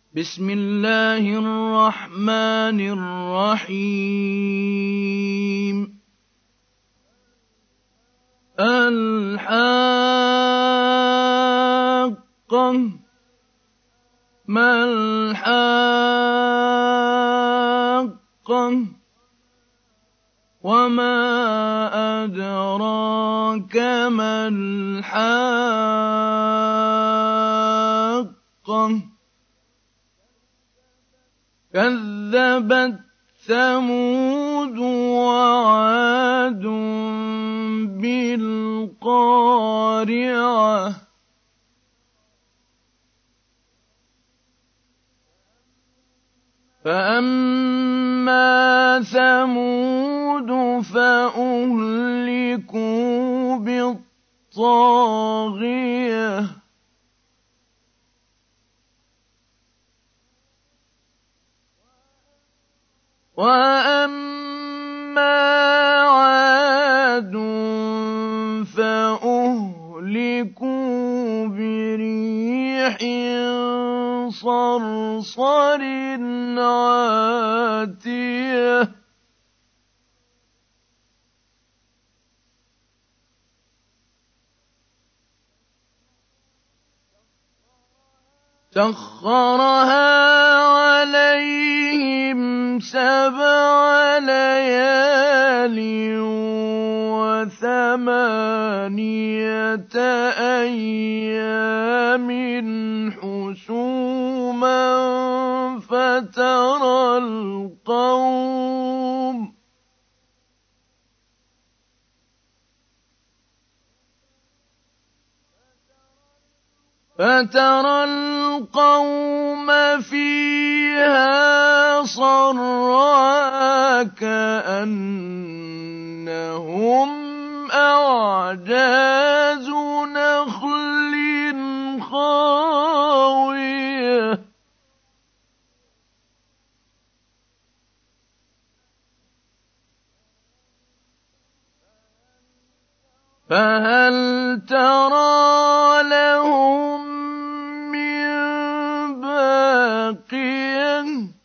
بسم الله الرحمن الرحيم الحاقة ما الحاقة وما أدراك ما الحاقة كذبت ثمود وعاد بالقارعة فأما ثمود فأهلكوا بالطاغية وأما عاد فأهلكوا بريح صرصر عاتية سخرها عليهم 7 ليال و8 أيام حسوما فترى القوم فيها صرعى كأنهم أعجاز نخل خاوية فهل ترى لهم من باقية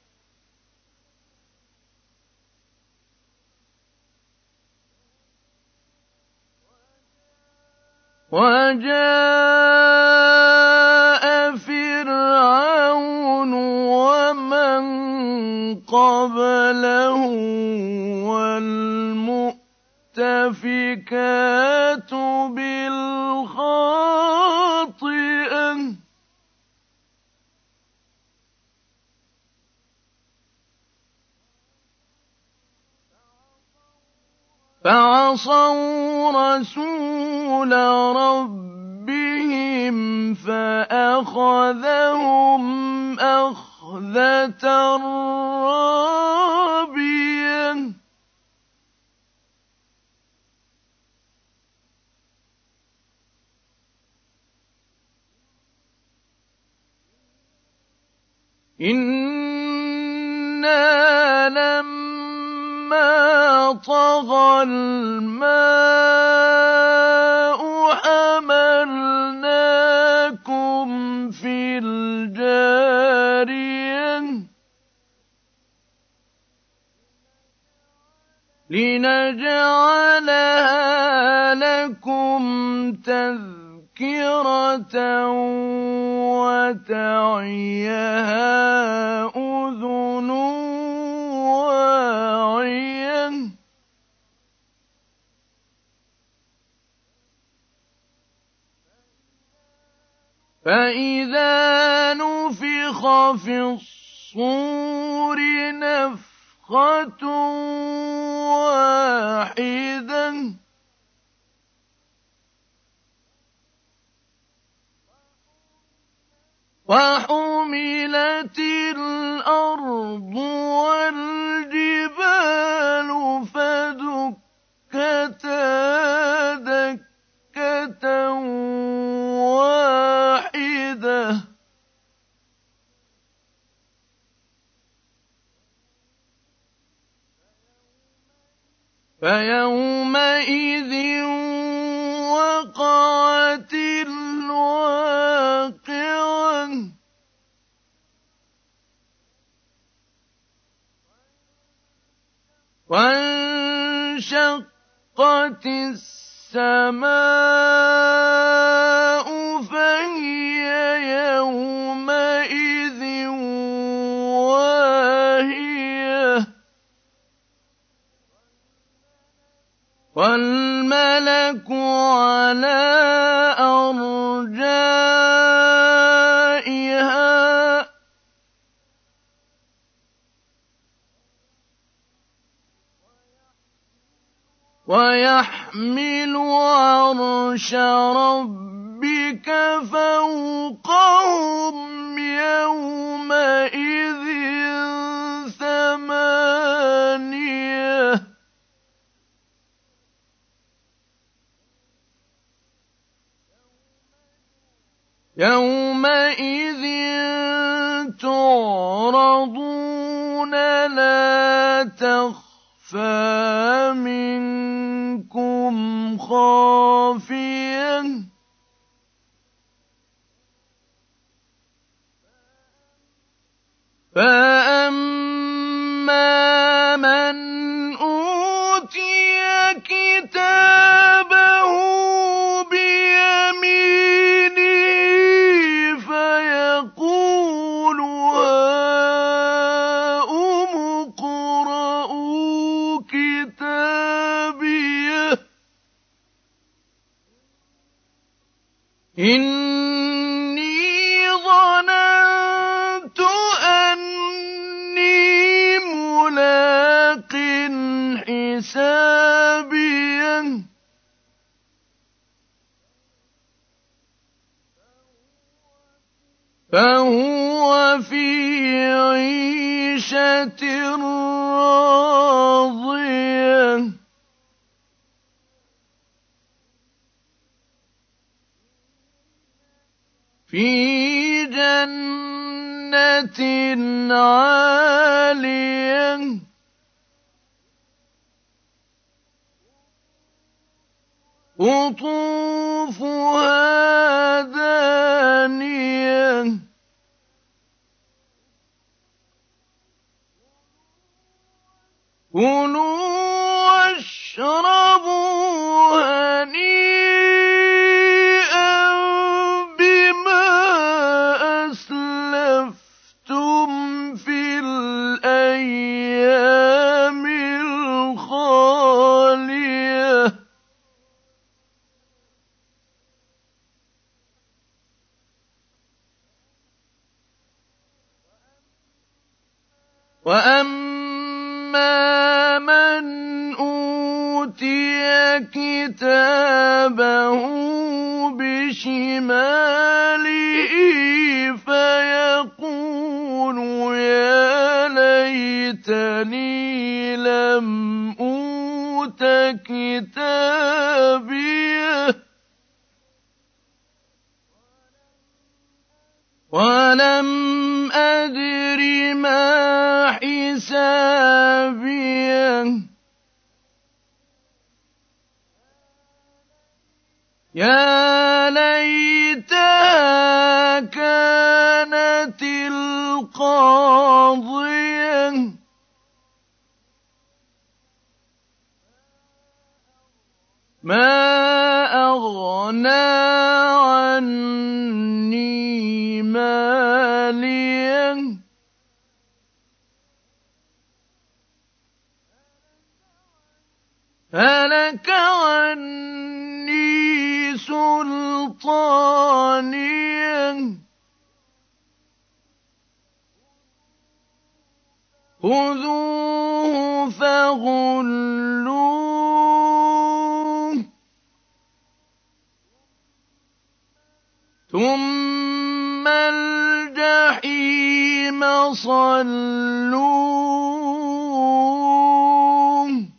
وجاء فرعون ومن قبله والمؤتفكات بالخاطئة فعصوا رسول ربهم فأخذهم أخذة رابية إنا لما طغى الماء حملناكم في الجارية لنجعلها لكم تذكرة وتعيها أذن واعية فإذا نفخ في الصور نفخة واحدة وحملت الأرض والجبال فدكتا دكة واحدة فيومئذ وقعت الواقعة وانشقت السماء فهي يومئذ واهية والملك على أرجائها ويحمل عرش ربك فوقهم يومئذ ثمانية يومئذ تعرضون لا تخفى منكم خافية فأما من أوتي كتابه بيمينه فيقول هاؤم اقرءوا كتابيه إني ظننت أني ملاق حسابيه فهو في عيشة راضية في جنة عالية قطوفها دانية كلوا واشربوا هنيئا بما أسلفتم في الأيام الخالية وأما من أوتي كتابه بشماله فيقول يا ليتني لم أوت كتابيه ولم أدر ما حسابيه يا ليتها كانت القاضية ما أغنى عني ماليه هلك عني سلطانيه خذوه فغلوه ثم الجحيم صلوه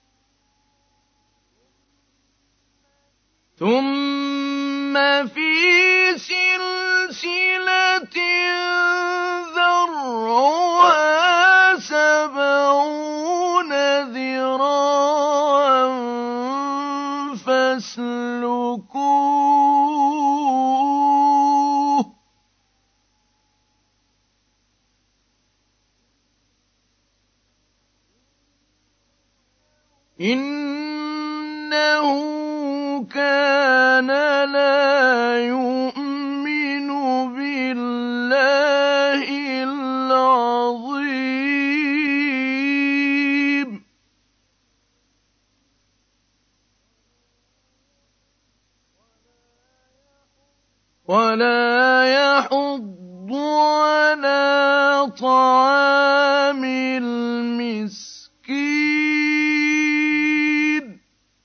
ثم في سلسلة ذرعها 70 ذراعا فاسلكوه إِنَّهُ كَانَ لَا يُؤْمِنُ بِاللَّهِ الْعَظِيمِ وَلَا يَحُضُّ عَلَىٰ طَعَامِ الْمِسْكِينِ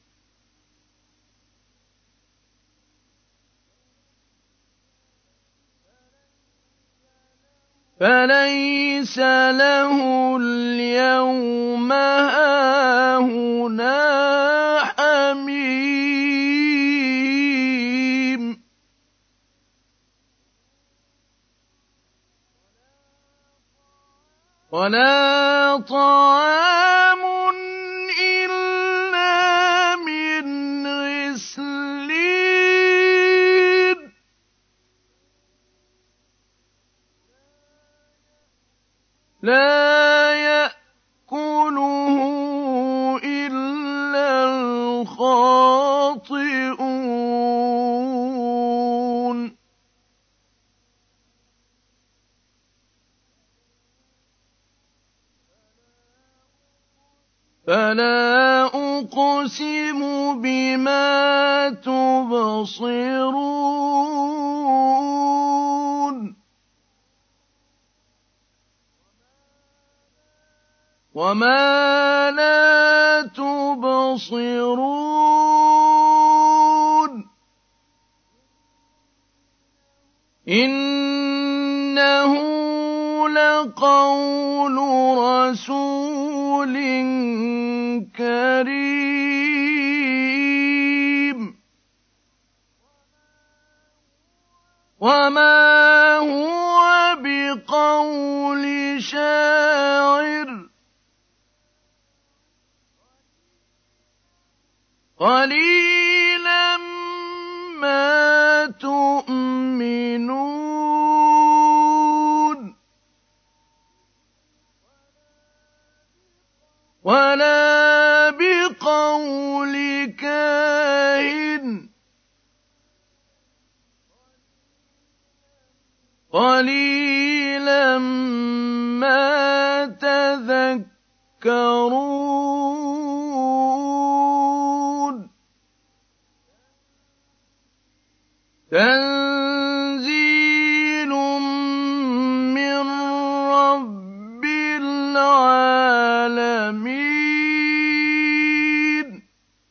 فَلَيْسَ لَهُ الْيَوْمَ هَاهُنَا حَمِيمٌ وَلَا طَعَامٌ إِلَّا مِنْ غِسْلِينٍ لَّا يَأْكُلُهُ إِلَّا الْخَاطِئُونَ فَلَا أُقْسِمُ بِمَا تُبْصِرُونَ وَمَا لَا تُبْصِرُونَ إِنَّهُ لَقَوْلُ رَسُولٍ كَرِيمٍ وَمَا هُوَ بِقَوْلِ شَاعِرٍ قَلِيلًا مَّا تُؤْمِنُونَ وَلَا بِقَوْلِ كَاهِنٍ قَلِيلًا مَّا تَذَكَّرُونَ تَنزِيلٌ مِّن رَّبِّ الْعَالَمِينَ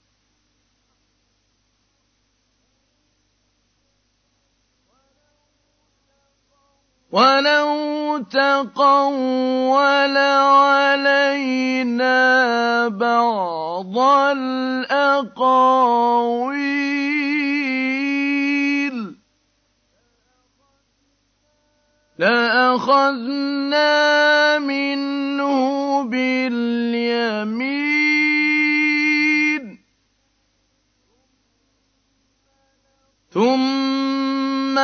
وَلَوْ تَقَوَّلَ عَلَيْنَا بَعْضَ الْأَقَاوِيلِ لَأَخَذْنَا مِنْهُ بِالْيَمِينِ ثُمَّ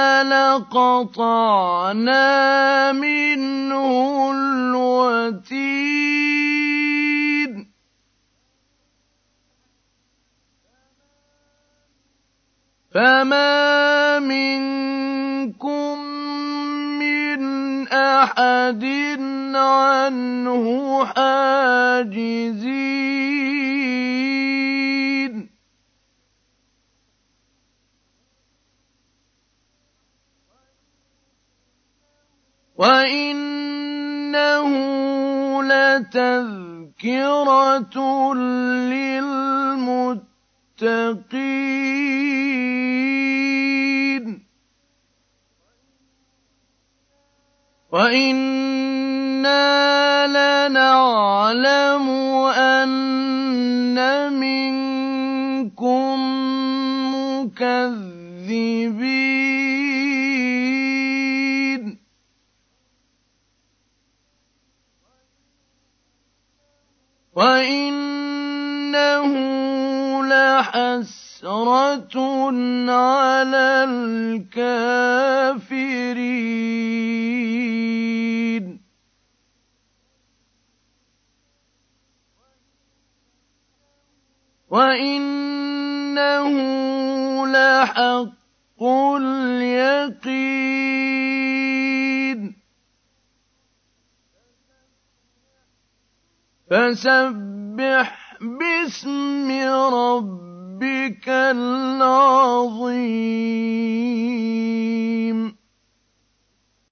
لَقَطَعْنَا مِنْهُ الْوَتِينَ فَمَا مِنكُم مِّنْ أَحَدٍ عَنْهُ حَاجِزِينَ وَإِنَّهُ لَتَذْكِرَةٌ لِّلْمُتَّقِينَ وَإِنَّا لَنَعْلَمُ أَنَّ مِنكُم مُّكَذِّبِينَ وَإِنَّهُ لَحَسْرَةٌ عَلَى الْكَافِرِينَ وَإِنَّهُ لَحَقُّ الْيَقِينِ فَسَبِّحْ بِاسْمِ